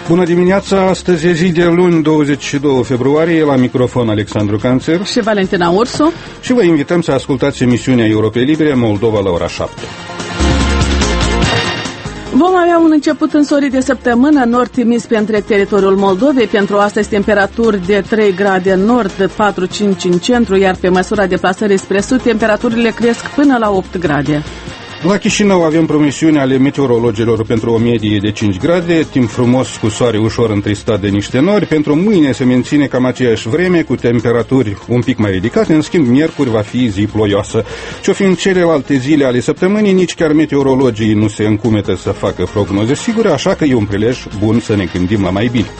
Bună dimineața, astăzi e zi de luni, 22 februarie, la microfon Alexandru Canțer și Valentina Ursu și vă invităm să ascultați emisiunea Europei Libere Moldova la ora 7. Vom avea un început însorit de săptămână, nord trimis pe întreg teritoriul Moldovei. Pentru astăzi temperaturi de 3 grade în nord, 4-5 în centru, iar pe măsura deplasării spre sud, temperaturile cresc până la 8 grade. La Chișinău avem promisiuni ale meteorologilor pentru o medie de 5 grade, timp frumos cu soare ușor întristat de niște nori. Pentru mâine se menține cam aceeași vreme, cu temperaturi un pic mai ridicate, în schimb miercuri va fi zi ploioasă. Ce-o fi în celelalte zile ale săptămânii, nici chiar meteorologii nu se încumetă să facă prognoze sigure, așa că e un prilej bun să ne gândim la mai bine.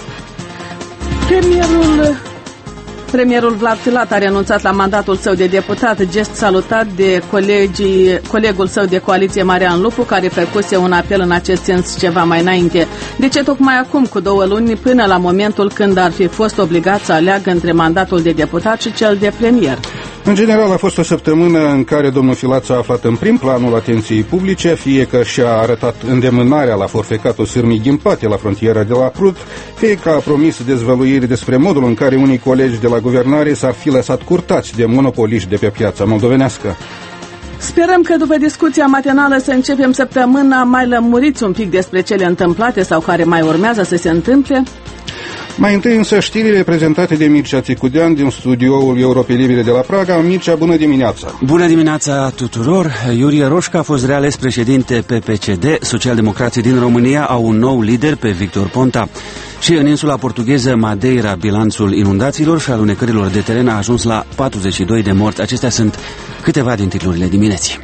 Premierul Vlad Filat a renunțat la mandatul său de deputat, gest salutat de colegul său de coaliție Marian Lupu, care făcuse un apel în acest sens ceva mai înainte. De ce tocmai acum, cu 2 luni, până la momentul când ar fi fost obligat să aleagă între mandatul de deputat și cel de premier? În general, a fost o săptămână în care domnul Filat s-a aflat în prim planul atenției publice, fie că și-a arătat îndemânarea la forfecatul sârmii ghimpate la frontiera de la Prut, fie că a promis dezvăluiri despre modul în care unii colegi de la guvernare s-ar fi lăsat curtați de monopoliști de pe piața moldovenească. Sperăm că după discuția matinală să începem săptămâna mai lămuriți un pic despre cele întâmplate sau care mai urmează să se întâmple. Mai întâi însă știrile prezentate de Mircea Țicudean din studioul Europei Libere de la Praga. Mircea, bună dimineața! Bună dimineața tuturor! Iurie Roșca a fost reales președinte PPCD. Socialdemocrații din România au un nou lider, pe Victor Ponta. Și în insula portugheză Madeira, bilanțul inundațiilor și alunecărilor de teren a ajuns la 42 de morți. Acestea sunt câteva din titlurile dimineții.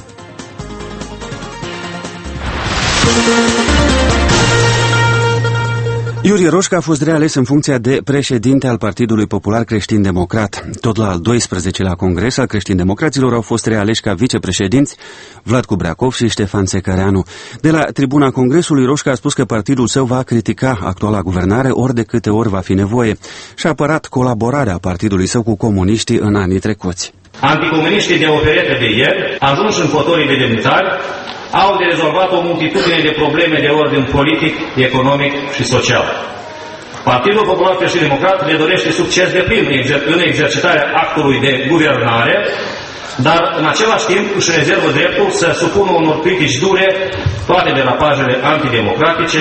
Iurie Roșca a fost reales în funcția de președinte al Partidului Popular Creștin-Democrat. Tot la al 12-lea congres al creștin-democraților au fost realeși ca vicepreședinți Vlad Cubreacov și Ștefan Țecăreanu. De la tribuna congresului, Roșca a spus că partidul său va critica actuala guvernare ori de câte ori va fi nevoie și a apărat colaborarea partidului său cu comuniștii în anii trecuți. Anticomuniștii de operete de ieri, ajunși în fotolii de demnitari, au de rezolvat o multitudine de probleme de ordin politic, economic și social. Partidul Popular Creștin-Democrat le dorește succes de plin în exercitarea actului de guvernare, dar în același timp își rezervă dreptul să supună unor critici dure toate derapajele antidemocratice.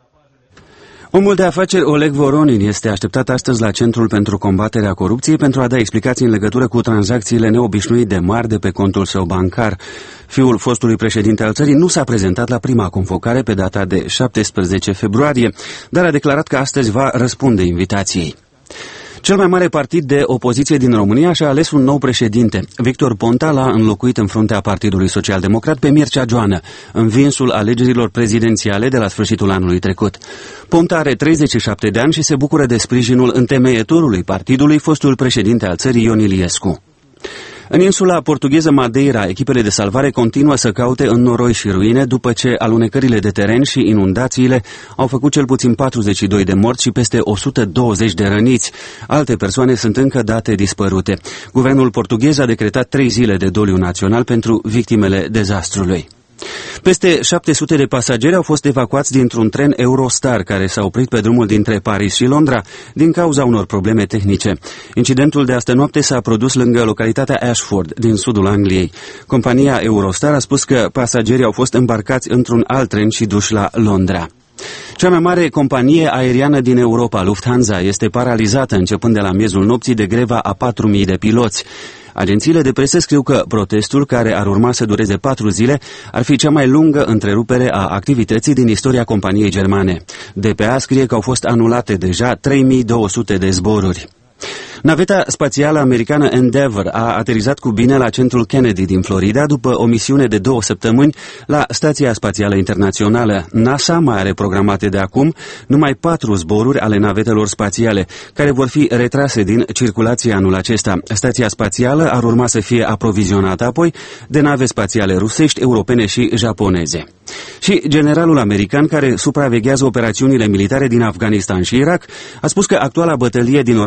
Omul de afaceri Oleg Voronin este așteptat astăzi la Centrul pentru Combaterea Corupției pentru a da explicații în legătură cu tranzacțiile neobișnuit de mari de pe contul său bancar. Fiul fostului președinte al țării nu s-a prezentat la prima convocare pe data de 17 februarie, dar a declarat că astăzi va răspunde invitației. Cel mai mare partid de opoziție din România și-a ales un nou președinte. Victor Ponta l-a înlocuit în fruntea Partidului Social-Democrat pe Mircea Joană, învinsul alegerilor prezidențiale de la sfârșitul anului trecut. Ponta are 37 de ani și se bucură de sprijinul întemeietorului partidului, fostul președinte al țării Ion Iliescu. În insula portugheză Madeira, echipele de salvare continuă să caute în noroi și ruine după ce alunecările de teren și inundațiile au făcut cel puțin 42 de morți și peste 120 de răniți. Alte persoane sunt încă date dispărute. Guvernul portughez a decretat 3 zile de doliu național pentru victimele dezastrului. Peste 700 de pasageri au fost evacuați dintr-un tren Eurostar care s-a oprit pe drumul dintre Paris și Londra din cauza unor probleme tehnice. Incidentul de astă noapte s-a produs lângă localitatea Ashford, din sudul Angliei. Compania Eurostar a spus că pasagerii au fost îmbarcați într-un alt tren și duși la Londra. Cea mai mare companie aeriană din Europa, Lufthansa, este paralizată începând de la miezul nopții de greva a 4.000 de piloți. Agențiile de presă scriu că protestul, care ar urma să dureze 4 zile, ar fi cea mai lungă întrerupere a activității din istoria companiei germane. DPA scrie că au fost anulate deja 3.200 de zboruri. Naveta spațială americană Endeavour a aterizat cu bine la centrul Kennedy din Florida după o misiune de 2 săptămâni la Stația Spațială Internațională. NASA mai are programate de acum numai 4 zboruri ale navetelor spațiale, care vor fi retrase din circulație anul acesta. Stația spațială ar urma să fie aprovizionată apoi de nave spațiale rusești, europene și japoneze. Și generalul american care supraveghează operațiunile militare din Afganistan și Irak a spus că actuala bătălie din orașul Mali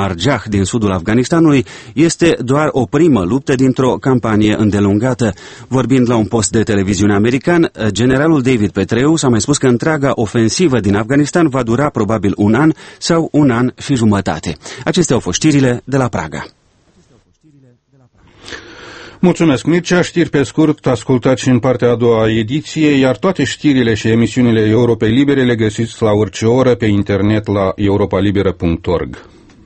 Marjah din sudul Afganistanului este doar o primă luptă dintr-o campanie îndelungată. Vorbind la un post de televiziune american, generalul David Petraeus a mai spus că întreaga ofensivă din Afganistan va dura probabil un an sau un an și jumătate. Acestea au fost știrile de la Praga. Mulțumesc, Mircea. Știri pe scurt, ascultați și în partea a doua ediție, iar toate știrile și emisiunile Europei Libere le găsiți la orice oră pe internet la europalibera.org.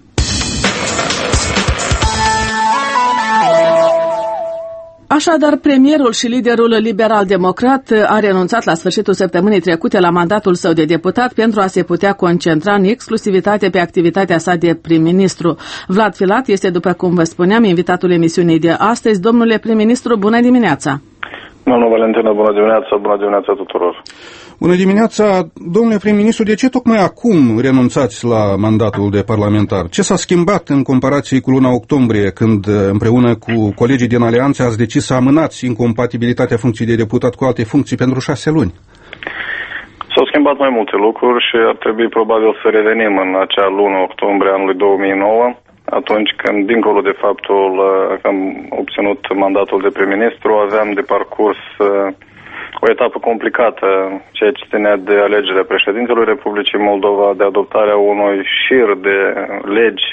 Așadar, premierul și liderul liberal-democrat a renunțat la sfârșitul săptămânii trecute la mandatul său de deputat pentru a se putea concentra în exclusivitate pe activitatea sa de prim-ministru. Vlad Filat este, după cum vă spuneam, invitatul emisiunii de astăzi. Domnule prim-ministru, bună dimineața! Doamna Valentina, bună dimineața tuturor! Bună dimineața, domnule prim-ministru, de ce tocmai acum renunțați la mandatul de parlamentar? Ce s-a schimbat în comparație cu luna octombrie, când împreună cu colegii din alianță ați decis să amânați incompatibilitatea funcției de deputat cu alte funcții pentru 6 luni? S-au schimbat mai multe lucruri și ar trebui probabil să revenim în acea lună octombrie anului 2009, atunci când, dincolo de faptul că am obținut mandatul de prim-ministru, aveam de parcurs o etapă complicată, ceea ce ținea de alegerea președintelui Republicii Moldova, de adoptarea unui șir de legi,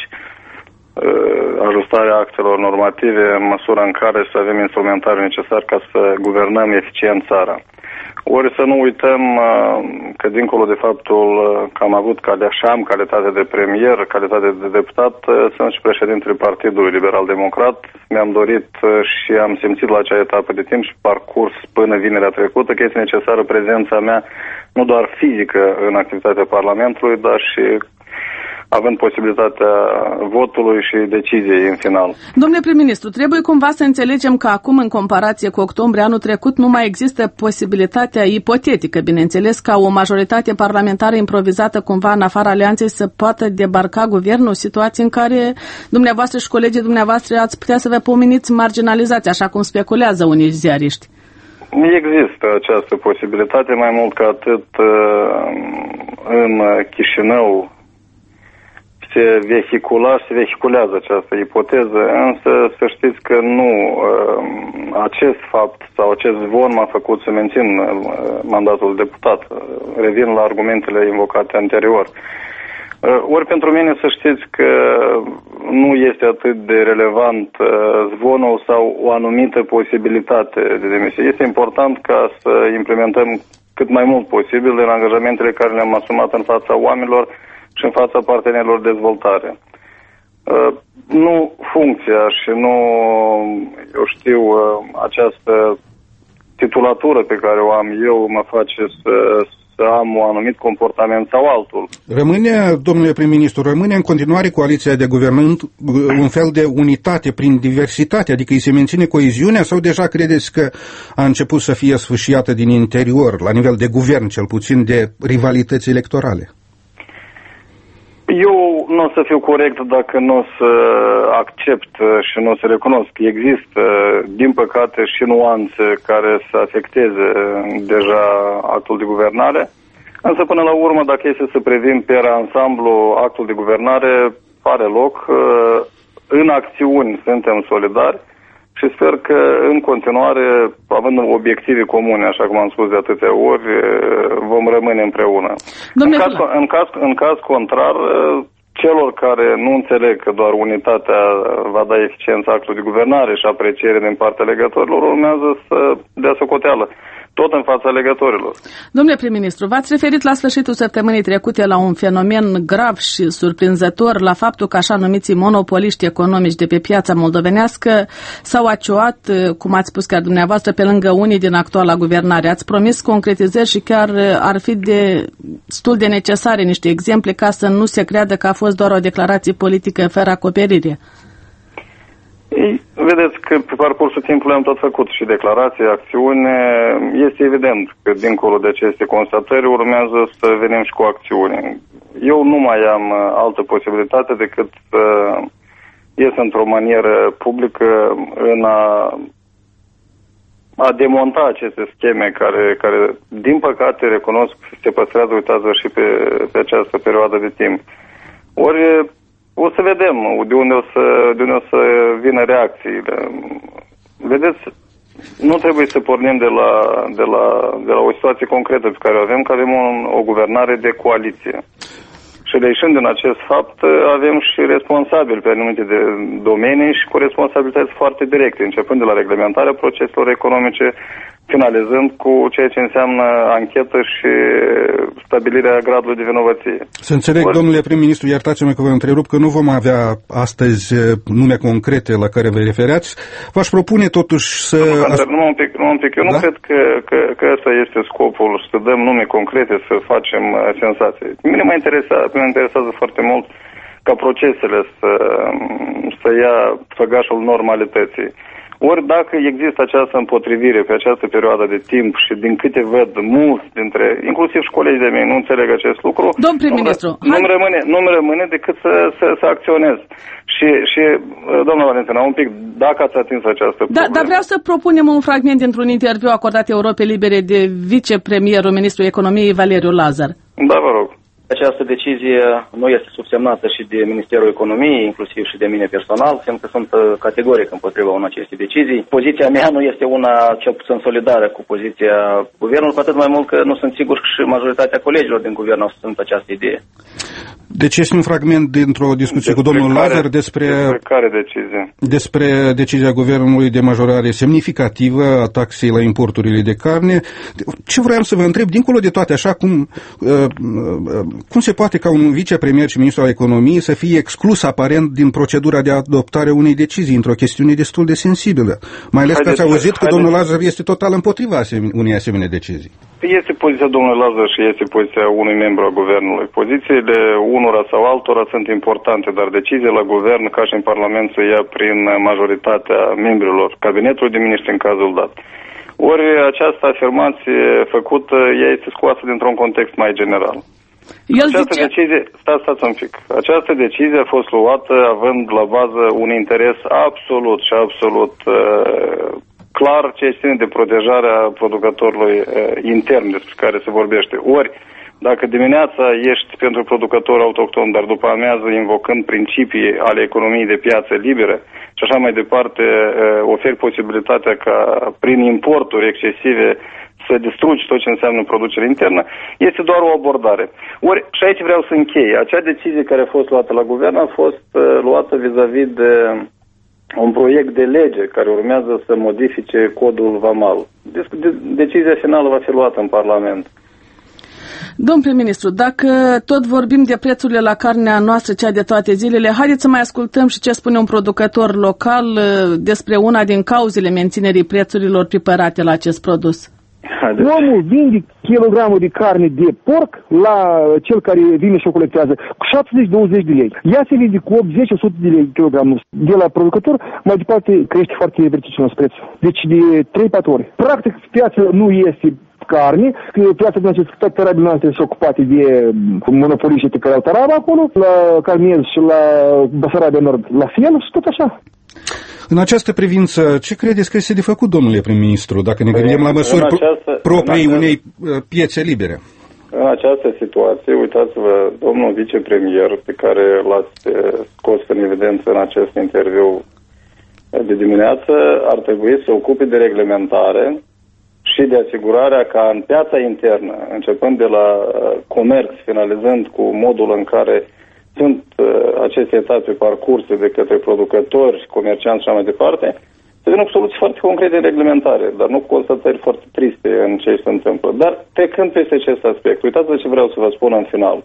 ajustarea actelor normative în măsura în care să avem instrumentarul necesar ca să guvernăm eficient țara. Ori să nu uităm că, dincolo de faptul că am avut calitate de premier, calitate de deputat, sunt și președintele Partidului Liberal-Democrat. Mi-am dorit și am simțit la acea etapă de timp și parcurs până vinerea trecută că este necesară prezența mea nu doar fizică în activitatea Parlamentului, dar și având posibilitatea votului și deciziei în final. Domnule prim-ministru, trebuie cumva să înțelegem că acum, în comparație cu octombrie anul trecut, nu mai există posibilitatea ipotetică, bineînțeles, ca o majoritate parlamentară improvizată cumva în afara alianței să poată debarca guvernul, situații în care dumneavoastră și colegii dumneavoastră ați putea să vă pomeniți marginalizați, așa cum speculează unii ziariști. Există această posibilitate, mai mult ca atât în Chișinău se vehiculează această ipoteză, însă să știți că nu acest fapt sau acest zvon m-a făcut să mențin mandatul de deputat. Revin la argumentele invocate anterior. Ori pentru mine să știți că nu este atât de relevant zvonul sau o anumită posibilitate de demisie. Este important ca să implementăm cât mai mult posibil în angajamentele care le-am asumat în fața oamenilor și în fața partenerilor de dezvoltare. Nu funcția și nu, această titulatură pe care o am eu mă face să am un anumit comportament sau altul. Domnule prim-ministru, rămâne în continuare coaliția de guvernământ un fel de unitate prin diversitate, adică îi se menține coeziunea, sau deja credeți că a început să fie sfâșiată din interior, la nivel de guvern, cel puțin de rivalități electorale? Eu nu o să fiu corect dacă nu o să accept și nu o să recunosc. Există, din păcate, și nuanțe care să afecteze deja actul de guvernare, însă până la urmă, dacă este să privim pe ansamblu actul de guvernare, are loc. În acțiuni suntem solidari și sper că în continuare, având obiective comune, așa cum am spus de atâtea ori, vom rămâne împreună. În caz contrar, celor care nu înțeleg că doar unitatea va da eficiență actului de guvernare și apreciere din partea legătorilor, urmează să dea socoteală, tot în fața legătorilor. Domnule prim-ministru, v-ați referit la sfârșitul săptămânii trecute la un fenomen grav și surprinzător, la faptul că așa numiții monopoliști economici de pe piața moldovenească s-au acioat, cum ați spus chiar dumneavoastră, pe lângă unii din actuala guvernare. Ați promis concretizări și chiar ar fi destul de necesare niște exemple ca să nu se creadă că a fost doar o declarație politică fără acoperire. Vedeți că pe parcursul timpului am tot făcut și declarații, acțiune. Este evident că dincolo de aceste constatări urmează să venim și cu acțiune. Eu nu mai am altă posibilitate decât să ies într-o manieră publică în a demonta aceste scheme care din păcate, recunosc, se păstrează, uitați-vă, și pe această perioadă de timp. Ori o să vedem de unde o să vină reacțiile. Vedeți, nu trebuie să pornim de la o situație concretă pe care o avem, că avem o guvernare de coaliție. Și reieșind din acest fapt, avem și responsabili pe anumite domenii și cu responsabilități foarte directe, începând de la reglementarea proceselor economice, finalizând cu ceea ce înseamnă anchetă și stabilirea gradului de vinovăție. Să înțeleg, domnule prim-ministru, iertați-mă că vă întrerup, că nu vom avea astăzi nume concrete la care vă referați. V-aș propune totuși să... Numai un pic. Eu nu cred că ăsta este scopul, să dăm nume concrete, să facem senzații. Mine mă interesează foarte mult ca procesele să ia făgașul normalității. Ori dacă există această împotrivire pe această perioadă de timp și din câte văd mulți dintre, inclusiv și colegii de mei, nu înțeleg acest lucru, domn prim-ministru, nu-mi rămâne decât să acționez. Și doamna Valentina, un pic, dacă ați atins această problemă. Dar vreau să propunem un fragment dintr-un interviu acordat Europei Libere de vicepremierul ministrul economiei Valeriu Lazar. Da, vă rog. Această decizie nu este subsemnată și de Ministerul Economiei, inclusiv și de mine personal, fiindcă sunt categoric împotriva unei acestei decizii. Poziția mea nu este una cel puțin solidară cu poziția guvernului, cu atât mai mult că nu sunt sigur că și majoritatea colegilor din guvern au susținut această idee. Deci este un fragment dintr-o discuție cu domnul Lazar despre care decizie? Despre decizia guvernului de majorare semnificativă a taxei la importurile de carne. Ce vreau să vă întreb, dincolo de toate, așa cum se poate ca un vicepremier și ministru al economiei să fie exclus aparent din procedura de adoptare a unei decizii într-o chestiune destul de sensibilă? Mai ales că ați auzit că domnul Lazar este total împotriva unei asemenea decizii. Este poziția domnului Lazar și este poziția unui membru al guvernului. Pozițiile unora sau altora sunt importante, dar decizia la guvern, ca și în Parlament, se ia prin majoritatea membrilor cabinetului de miniștri în cazul dat. Ori această afirmație făcută, ea este scoasă dintr-un context mai general. Stați un pic. Această decizie a fost luată având la bază un interes absolut și absolut clar ce ține de protejarea producătorului intern despre care se vorbește. Ori, dacă dimineața ești pentru producători autohtoni, dar după amiază invocând principii ale economiei de piață liberă și așa mai departe, oferi posibilitatea ca prin importuri excesive să distrugi tot ce înseamnă producere internă, este doar o abordare. Ori, și aici vreau să închei. Acea decizie care a fost luată la guvern a fost luată vis-a-vis de un proiect de lege care urmează să modifice codul VAMAL. Decizia finală va fi luată în Parlament. Domn prim-ministru, dacă tot vorbim de prețurile la carnea noastră, cea de toate zilele, haideți să mai ascultăm și ce spune un producător local despre una din cauzele menținerii prețurilor pripărate la acest produs. Omul vinde kilogramul de carne de porc la cel care vine și o colectează cu 70-20 de lei. Ea se vinde cu 80-100 de lei kilogramul. De la producător, mai departe, crește foarte vertiginos prețul. Deci de 3-4 ori. Practic, piața nu este carne, piața din acest tarabil noastre sunt ocupate de monopoliștii care au tarabă acolo, la Carmiez și la Basarabia Nord la fel și tot așa. În această privință, ce credeți că este de făcut, domnule prim-ministru, dacă ne gândim la măsuri proprii unei piețe libere? În această situație, uitați-vă, domnul vicepremier, pe care l-ați scos în evidență în acest interviu de dimineață, ar trebui să ocupe de reglementare și de asigurarea ca în piața internă, începând de la comerț, finalizând cu modul în care sunt aceste etape parcurse de către producători, comercianți și așa mai departe, să vină cu soluții foarte concrete în reglementare, dar nu cu constatări foarte triste în ce se întâmplă. Dar trecând peste acest aspect, uitați-vă ce vreau să vă spun în final.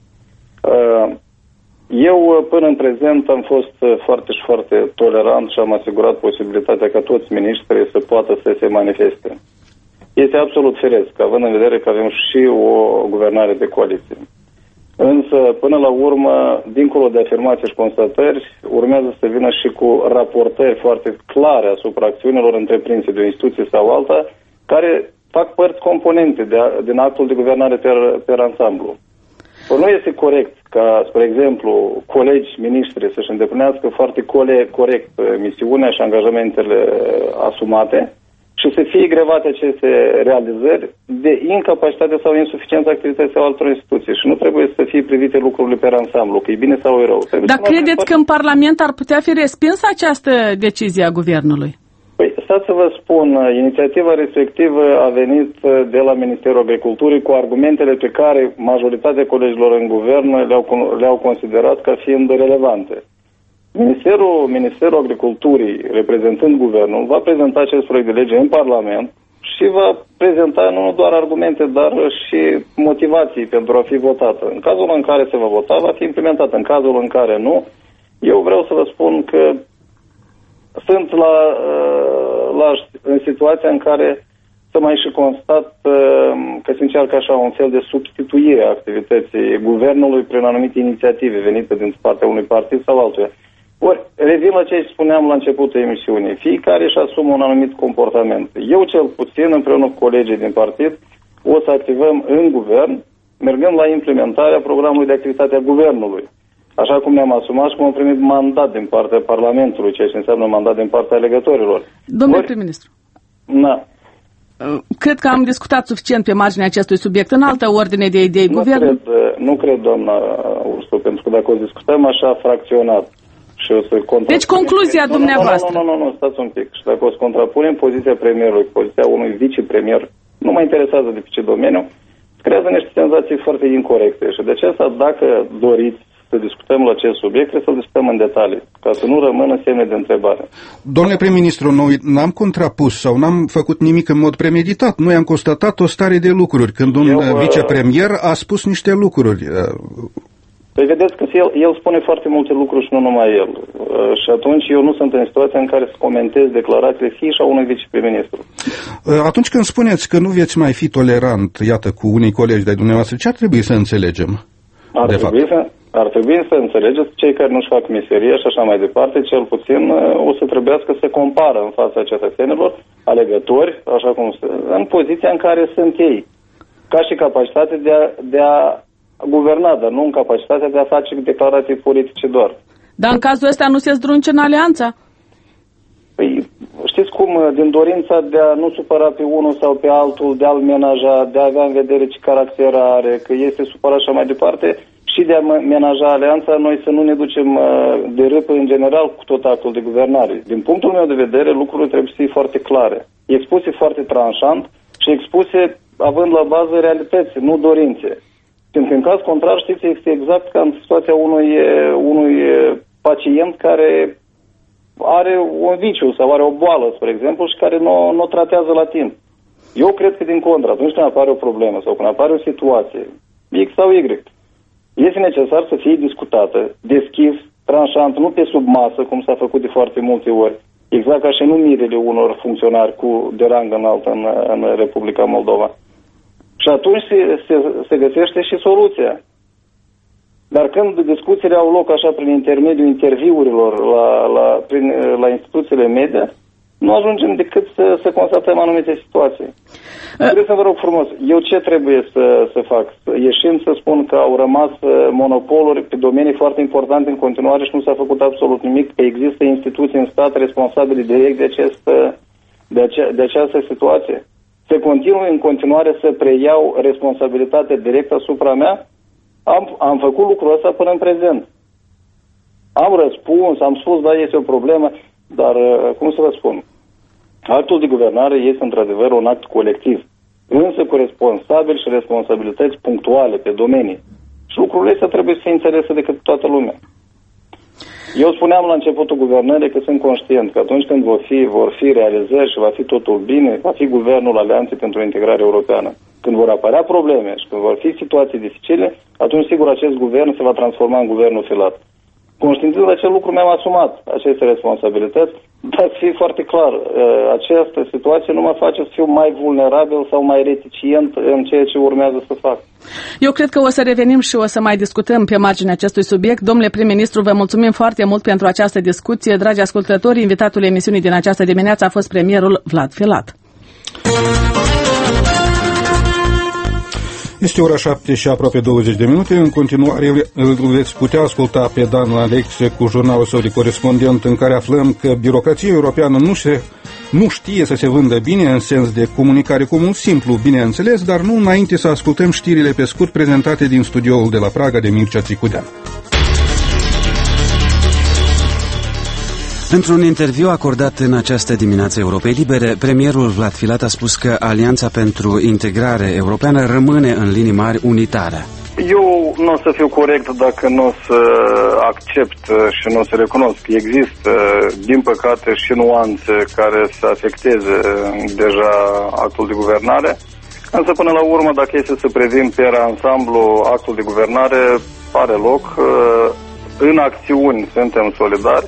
Eu până în prezent am fost foarte și foarte tolerant și am asigurat posibilitatea ca toți miniștrii să poată să se manifeste. Este absolut firesc, având în vedere că avem și o guvernare de coaliție. Însă, până la urmă, dincolo de afirmații și constatări, urmează să vină și cu raportări foarte clare asupra acțiunilor întreprinse de o instituție sau alta, care fac părți componente din actul de guvernare per ansamblu. Nu este corect ca, spre exemplu, colegi, miniștri să-și îndeplinească foarte corect misiunea și angajamentele asumate și să fie grevate aceste realizări de incapacitate sau insuficiență activității altor instituții. Și nu trebuie să fie privite lucrurile pe ansamblu, că e bine sau e rău. Dar credeți că în Parlament ar putea fi respinsă această decizie a Guvernului? Păi, stați să vă spun, inițiativa respectivă a venit de la Ministerul Agriculturii cu argumentele pe care majoritatea colegilor în guvern le-au considerat ca fiind relevante. Ministerul Agriculturii, reprezentând guvernul, va prezenta acest proiect de lege în Parlament și va prezenta nu doar argumente, dar și motivații pentru a fi votată. În cazul în care se va vota, va fi implementată. În cazul în care nu, eu vreau să vă spun că sunt în situația în care să mai și constat că se încearcă așa un fel de substituire a activității guvernului prin anumite inițiative venite din partea unui partid sau altuia. Ori, revin la ce spuneam la începutul emisiunii. Fiecare își asumă un anumit comportament. Eu, cel puțin, împreună cu colegii din partid, o să activăm în guvern, mergând la implementarea programului de activitate a guvernului. Așa cum ne-am asumat și cum am primit mandat din partea Parlamentului, ceea ce înseamnă mandat din partea alegătorilor. Domnule prim-ministru, cred că am discutat suficient pe marginea acestui subiect în altă ordine de idei. Nu cred, doamna Ursu, pentru că dacă o discutăm așa fracționat și o să Deci concluzia dumneavoastră. Nu, stați un pic. Și dacă o să contrapunem poziția premierului cu poziția unui vicepremier, nu mă interesează de pe ce domeniu, creează niște senzații foarte incorecte. Și de aceea, dacă doriți să discutăm la acest subiect, trebuie să discutăm în detalii, ca să nu rămână semne de întrebare. Domnule prim-ministru, noi n-am contrapus sau n-am făcut nimic în mod premeditat. Noi am constatat o stare de lucruri când un vicepremier a spus niște lucruri. Păi vedeți că el spune foarte multe lucruri și nu numai el. Și atunci eu nu sunt în situația în care să comentez declarațiile fie și a unui viceprim-ministru. Atunci când spuneți că nu veți mai fi tolerant, iată, cu unii colegi de dumneavoastră, ce ar trebui să înțelegem? Ar trebui să înțelegeți cei care nu-și fac meseria și așa mai departe, cel puțin o să trebuiască să compară în fața cetățenilor, alegători, așa cum în poziția în care sunt ei, ca și capacitate de a guverna, dar nu în capacitatea de a face declarații politice doar. Dar în cazul ăsta nu se zdrunce în alianța? Păi, știți cum, din dorința de a nu supăra pe unul sau pe altul, de a-l menaja, de a avea în vedere ce caracter are, că este supărat și mai departe, și de a menaja alianța, noi să nu ne ducem de râpă în general cu tot actul de guvernare. Din punctul meu de vedere, lucrurile trebuie să fie foarte clare, expuse foarte tranșant și expuse având la bază realități, nu dorințe. Pentru că în caz contrar, știți, este exact ca în situația unui pacient care are un viciu sau are o boală, spre exemplu, și care nu o tratează la timp. Eu cred că din contră, atunci când apare o problemă sau când apare o situație, X sau Y, este necesar să fie discutată, deschis, tranșant, nu pe sub masă, cum s-a făcut de foarte multe ori, exact ca și numirile unor funcționari de rang înalt în Republica Moldova. Și atunci se găsește și soluția. Dar când discuțiile au loc așa prin intermediul interviurilor la instituțiile media, nu ajungem decât să constatăm anumite situații. Trebuie să vă rog frumos, eu ce trebuie să fac? Ieșim să spun că au rămas monopoluri pe domenii foarte importante în continuare și nu s-a făcut absolut nimic, că există instituții în stat responsabile direct de această situație? Să continui în continuare să preiau responsabilitatea directă asupra mea? Am făcut lucrul ăsta până în prezent. Am răspuns, am spus, da, este o problemă, dar, cum să vă spun, actul de guvernare este într-adevăr un act colectiv, însă cu responsabili și responsabilități punctuale pe domenii. Și lucrurile astea trebuie să fie înțelese de către toată lumea. Eu spuneam la începutul guvernării că sunt conștient că atunci când vor fi realizări și va fi totul bine, va fi guvernul Alianței pentru Integrare Europeană. Când vor apărea probleme și când vor fi situații dificile, atunci sigur acest guvern se va transforma în guvernul filat. Conștientizând acest lucru, mi-am asumat aceste responsabilități, dar să fie foarte clar, această situație nu mă face să fiu mai vulnerabil sau mai reticent în ceea ce urmează să fac. Eu cred că o să revenim și o să mai discutăm pe marginea acestui subiect. Domnule prim-ministru, vă mulțumim foarte mult pentru această discuție. Dragi ascultători, invitatul emisiunii din această dimineață a fost premierul Vlad Filat. Este ora 7 și aproape 20 de minute. În continuare îl veți putea asculta pe Dan Alexe cu jurnalul său de corespondent, în care aflăm că birocrația europeană nu se nu știe să se vândă bine în sens de comunicare comun simplu, bineînțeles, dar nu înainte să ascultăm știrile pe scurt prezentate din studioul de la Praga de Mircea Țicudean. Într-un interviu acordat în această dimineață Europei Libere, premierul Vlad Filat a spus că Alianța pentru Integrare Europeană rămâne în linii mari unitară. Eu nu o să fiu corect dacă nu o să accept și nu o să recunosc. Există, din păcate, și nuanțe care să afecteze deja actul de guvernare. Însă, până la urmă, dacă este să privim pe ansamblu, actul de guvernare are loc. În acțiuni suntem solidari.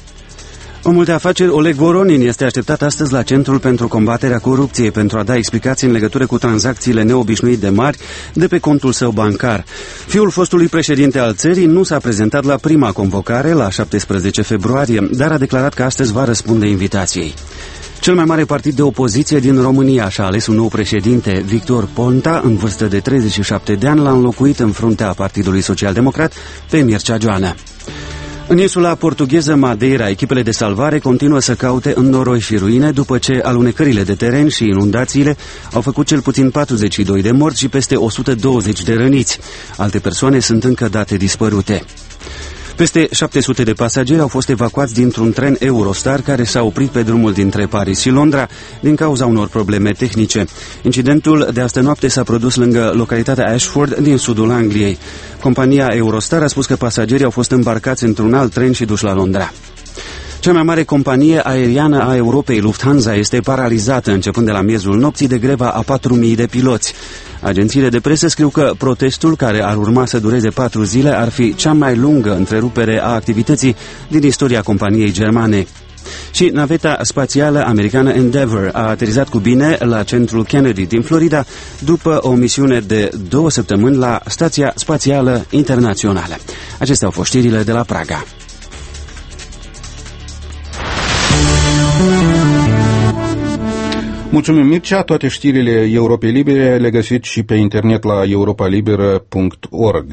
Omul de afaceri Oleg Voronin este așteptat astăzi la Centrul pentru combaterea corupției pentru a da explicații în legătură cu tranzacțiile neobișnuit de mari de pe contul său bancar. Fiul fostului președinte al țării nu s-a prezentat la prima convocare, la 17 februarie, dar a declarat că astăzi va răspunde invitației. Cel mai mare partid de opoziție din România și-a ales un nou președinte. Victor Ponta, în vârstă de 37 de ani, l-a înlocuit în fruntea Partidului Social-Democrat pe Mircea Joană. În insula portugheză Madeira, echipele de salvare continuă să caute în noroi și ruine după ce alunecările de teren și inundațiile au făcut cel puțin 42 de morți și peste 120 de răniți. Alte persoane sunt încă date dispărute. Peste 700 de pasageri au fost evacuați dintr-un tren Eurostar care s-a oprit pe drumul dintre Paris și Londra din cauza unor probleme tehnice. Incidentul de astă noapte s-a produs lângă localitatea Ashford din sudul Angliei. Compania Eurostar a spus că pasagerii au fost îmbarcați într-un alt tren și duși la Londra. Cea mai mare companie aeriană a Europei, Lufthansa, este paralizată începând de la miezul nopții de greva a 4.000 de piloți. Agențiile de presă scriu că protestul, care ar urma să dureze 4 zile, ar fi cea mai lungă întrerupere a activității din istoria companiei germane. Și naveta spațială americană Endeavour a aterizat cu bine la centrul Kennedy din Florida după o misiune de 2 săptămâni la Stația Spațială Internațională. Acestea au fost știrile de la Praga. Mulțumim, Mircea. Toate știrile Europei Libere le găsiți și pe internet la europalibera.org.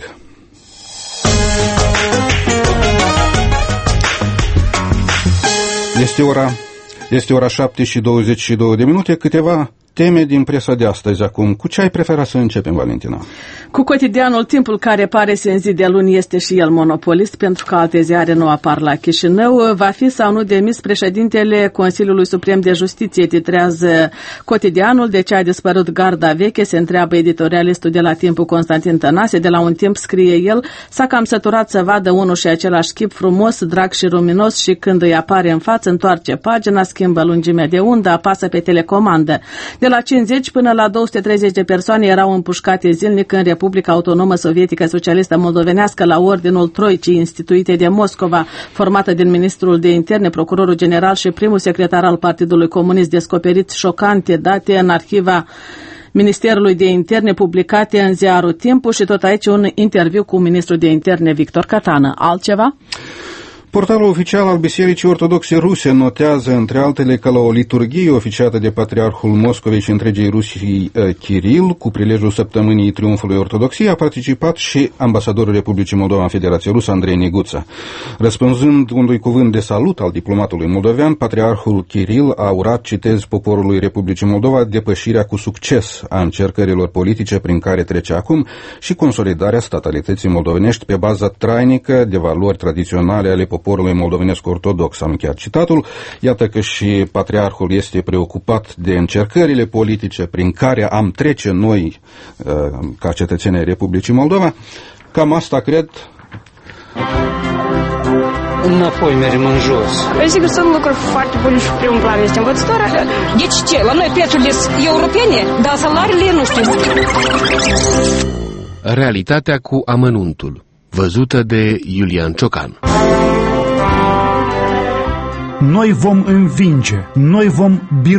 Este ora 7:22. Câteva teme din presa de astăzi acum. Cu ce ai prefera să începem, Valentina? Cu cotidianul Timpul, care pare să în zi de luni este și el monopolist, pentru că alte ziare nu apar la Chișinău. Va fi sau nu demis președintele Consiliului Suprem de Justiție, titrează cotidianul. De ce a dispărut garda veche, se întreabă editorialistul de la Timpul Constantin Tănase. De la un timp, scrie el, s-a cam săturat să vadă unul și același chip frumos, drag și luminos, și când îi apare în față, întoarce pagina, schimbă lungimea de undă, apasă pe telecomandă. De la 50 până la 230 de persoane erau împușcate zilnic în Republica Autonomă Sovietică Socialistă Moldovenească la ordinul Troicii instituite de Moscova, formată din ministrul de interne, procurorul general și primul secretar al Partidului Comunist. Descoperit șocante date în arhiva Ministerului de Interne publicate în ziarul Timpul. Și tot aici un interviu cu ministrul de interne Victor Catană. Altceva? Portalul oficial al Bisericii Ortodoxe Ruse notează, între altele, că la o liturghie oficiată de Patriarhul Moscovei și întregii Rusii Kiril, cu prilejul săptămânii Triumfului Ortodoxiei, a participat și ambasadorul Republicii Moldova în Federația Rusă, Andrei Neguța. Răspunzând unui cuvânt de salut al diplomatului moldovean, Patriarhul Kiril a urat, citez, poporului Republicii Moldova depășirea cu succes a încercărilor politice prin care trece acum și consolidarea statalității moldovenești pe baza trainică de valori tradiționale ale poporului moldovenesc ortodox. Am încheiat citatul. Iată că și patriarhul este preocupat de încercările politice prin care am trece noi ca cetățenii Republicii Moldova. Cam asta cred. Înapoi mergem în jos. Sigur, sunt lucruri foarte bune și primul plan este învățătoarea. Deci ce? La noi prețurile sunt europene, dar salariile nu știu. Realitatea cu amănuntul, văzută de Iulian Ciocan. Noi vom învinge, noi vom birui.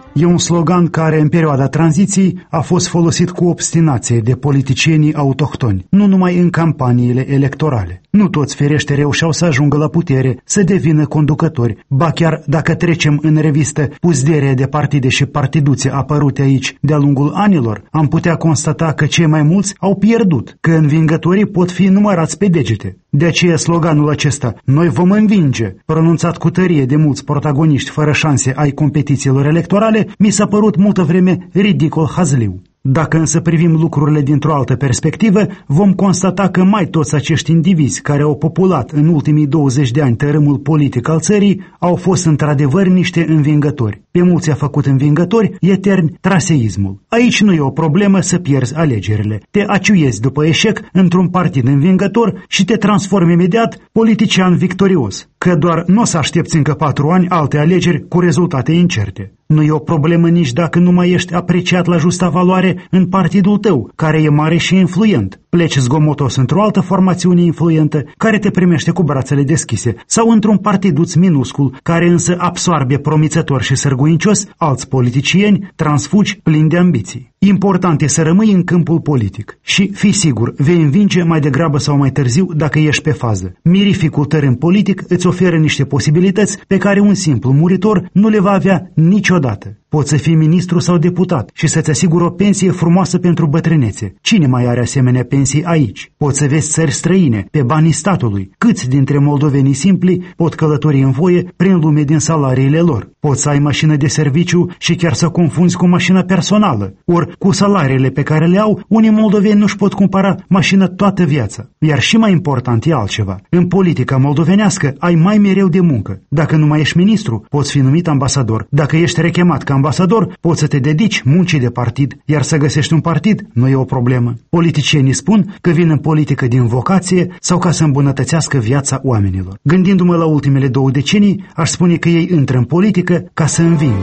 E un slogan care în perioada tranziției a fost folosit cu obstinație de politicienii autohtoni, nu numai în campaniile electorale. Nu toți, firește, reușeau să ajungă la putere, să devină conducători, ba chiar dacă trecem în revistă puzderea de partide și partiduțe apărute aici de-a lungul anilor, am putea constata că cei mai mulți au pierdut, că învingătorii pot fi numărați pe degete. De aceea sloganul acesta, "Noi vom învinge", pronunțat cu tărie de mulți protagoniști fără șanse ai competițiilor electorale, mi s-a părut multă vreme ridicol hazliu. Dacă însă privim lucrurile dintr-o altă perspectivă, vom constata că mai toți acești indivizi care au populat în ultimii 20 de ani tărâmul politic al țării au fost într-adevăr niște învingători. Pe mulți a făcut învingători etern traseismul. Aici nu e o problemă să pierzi alegerile. Te aciuiezi după eșec într-un partid învingător și te transformi imediat politician victorios. Că doar nu o să aștepți încă 4 ani alte alegeri cu rezultate incerte. Nu e o problemă nici dacă nu mai ești apreciat la justa valoare în partidul tău, care e mare și influent. Pleci zgomotos într-o altă formațiune influentă, care te primește cu brațele deschise, sau într-un partiduț minuscul, care însă absoarbe promițător și sârguincios alți politicieni transfugi plini de ambiții. Important e să rămâi în câmpul politic și, fii sigur, vei învinge mai degrabă sau mai târziu dacă ești pe fază. Mirificul tărâm politic îți oferă niște posibilități pe care un simplu muritor nu le va avea niciodată. Poți să fii ministru sau deputat și să-ți asiguri o pensie frumoasă pentru bătrânețe. Cine mai are asemenea pensii aici? Poți să vezi țări străine, pe banii statului. Câți dintre moldovenii simpli pot călători în voie prin lume din salariile lor? Poți să ai mașină de serviciu și chiar să confunzi cu mașina personală. Ori cu salariile pe care le au, unii moldoveni nu-și pot cumpăra mașină toată viața. Iar și mai important e altceva. În politica moldovenească ai mai mereu de muncă. Dacă nu mai ești ministru, poți fi numit ambasador. Dacă ești rechemat ca ambasador, poți să te dedici muncii de partid, iar să găsești un partid nu e o problemă. Politicienii spun că vin în politică din vocație sau ca să îmbunătățească viața oamenilor. Gândindu-mă la ultimele 2 decenii, aș spune că ei intră în politică ca să învingă.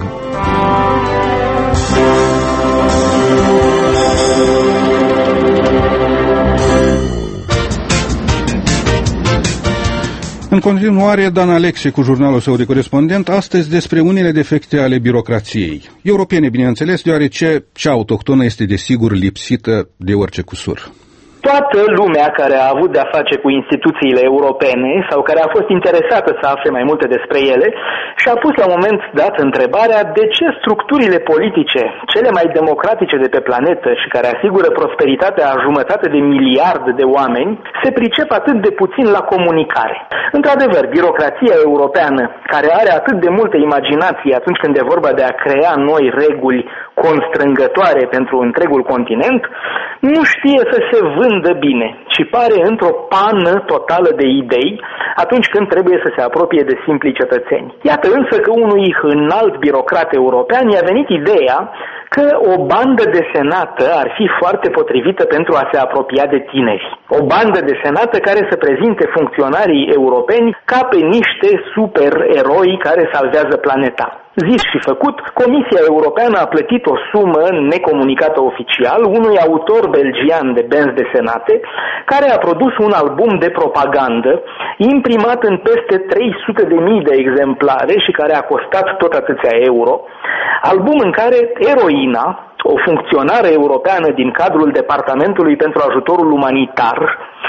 În continuare, Dan Alexe cu jurnalul său de corespondent, astăzi despre unele defecte ale birocrației. Europene, bineînțeles, deoarece cea autohtonă este desigur lipsită de orice cusur. Toată lumea care a avut de-a face cu instituțiile europene sau care a fost interesată să afle mai multe despre ele și-a pus la un moment dat întrebarea de ce structurile politice cele mai democratice de pe planetă și care asigură prosperitatea a 1,5 miliarde de oameni se pricep atât de puțin la comunicare. Într-adevăr, birocrația europeană, care are atât de multă imaginație atunci când e vorba de a crea noi reguli constrângătoare pentru întregul continent, nu știe să se vândă bine și pare într-o pană totală de idei atunci când trebuie să se apropie de simplii cetățeni. Iată însă că unui înalt birocrat european i-a venit ideea că o bandă desenată ar fi foarte potrivită pentru a se apropia de tineri. O bandă desenată care să prezinte funcționarii europeni ca pe niște supereroi care salvează planeta. Zis și făcut, Comisia Europeană a plătit o sumă necomunicată oficial unui autor belgian de benzi desenate, care a produs un album de propagandă imprimat în peste 300.000 de exemplare și care a costat tot atâția euro, album în care eroina, o funcționară europeană din cadrul Departamentului pentru Ajutorul Umanitar,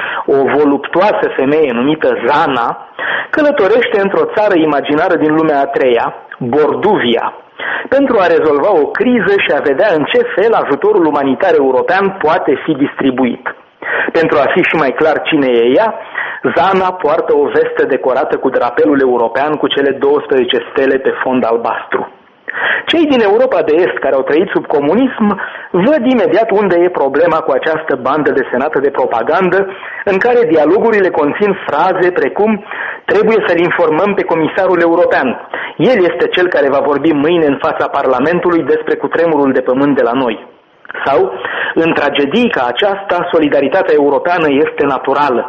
o voluptuoasă femeie numită Zana, călătorește într-o țară imaginară din lumea a treia, Borduvia, pentru a rezolva o criză și a vedea în ce fel ajutorul umanitar european poate fi distribuit. Pentru a fi și mai clar cine e ea, Zana poartă o vestă decorată cu drapelul european cu cele 12 stele pe fond albastru. Cei din Europa de Est care au trăit sub comunism văd imediat unde e problema cu această bandă desenată de propagandă în care dialogurile conțin fraze precum "trebuie să-l informăm pe comisarul european. El este cel care va vorbi mâine în fața Parlamentului despre cutremurul de pământ de la noi." Sau "în tragedii ca aceasta, solidaritatea europeană este naturală."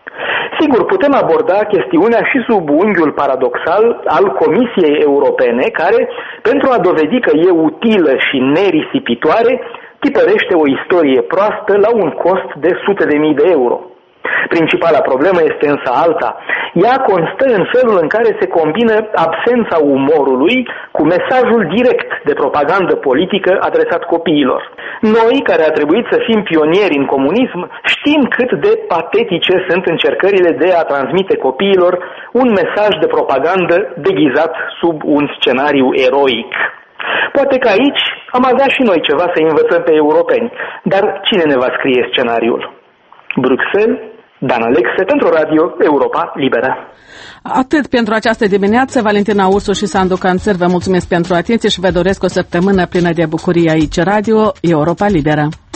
Sigur, putem aborda chestiunea și sub unghiul paradoxal al Comisiei Europene, care, pentru a dovedi că e utilă și nerisipitoare, tipărește o istorie proastă la un cost de sute de mii de euro. Principala problemă este însă alta. Ea constă în felul în care se combină absența umorului cu mesajul direct de propagandă politică adresat copiilor. Noi, care a trebuit să fim pionieri în comunism, știm cât de patetice sunt încercările de a transmite copiilor un mesaj de propagandă deghizat sub un scenariu eroic. Poate că aici am avea și noi ceva să învățăm pe europeni, dar cine ne va scrie scenariul? Bruxelles, Dan Alexe pentru Radio Europa Liberă. Atât pentru această dimineață. Valentina Ursu și Sandu Canțăr, vă mulțumesc pentru atenție și vă doresc o săptămână plină de bucurie aici, Radio Europa Liberă.